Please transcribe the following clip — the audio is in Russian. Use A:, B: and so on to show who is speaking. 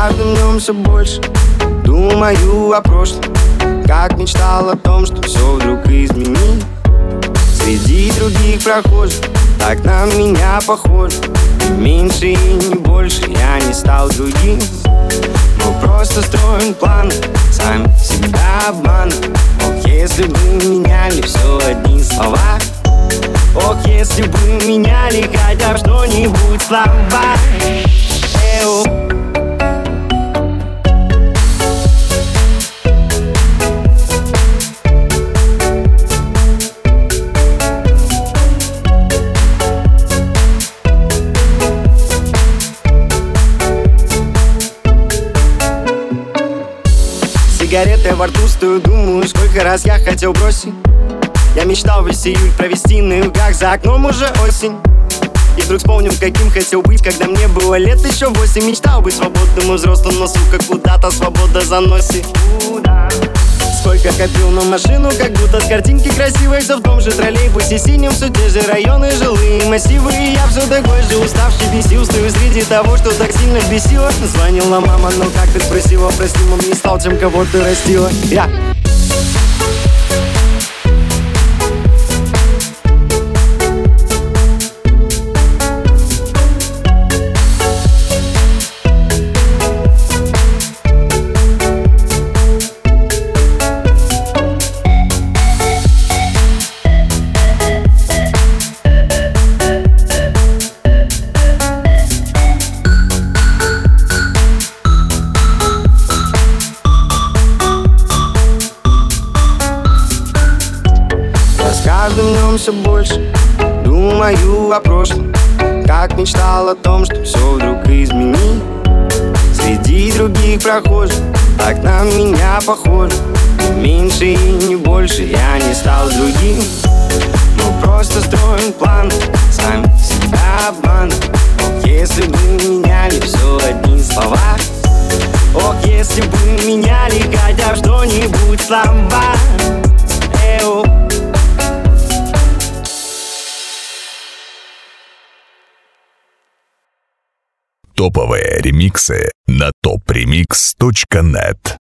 A: каждым днем все больше думаю о прошлом, как мечтал о том, что все вдруг изменить. Среди других прохожих так на меня похож. Не меньше и не больше я не стал другим. Мы просто строим планы, сами себя обманываем. Ох, если бы меняли все одни слова. Ох, если бы меняли хотя бы что-нибудь слова. Сигареты во рту стою, думаю, сколько раз я хотел бросить. Я мечтал весь июль провести на югах, за окном уже осень. И вдруг вспомнил, каким хотел быть, когда мне было лет еще 8. Мечтал быть свободным и взрослым, но, сука, куда-то свобода заносит. Сколько копил на машину, как будто с картинки красивой. Все в том же троллейбусе синим, все те же районы, жилые массивы. И я все такой же уставший, бесил. Стою среди того, что так сильно бесило. Звонила мама, но как ты спросила? Прости, мам, не стал тем, кого ты растила. С каждым днем все больше думаю о прошлом, как мечтал о том, что все вдруг изменить. Среди других прохожих так на меня похоже. Не меньше и не больше я не стал другим. Мы просто строим планы, сами себя обманываем. Ох, если бы меняли все одни слова. Ох, если бы меняли хотя бы что-нибудь слова.
B: Топовые ремиксы на topremix.net.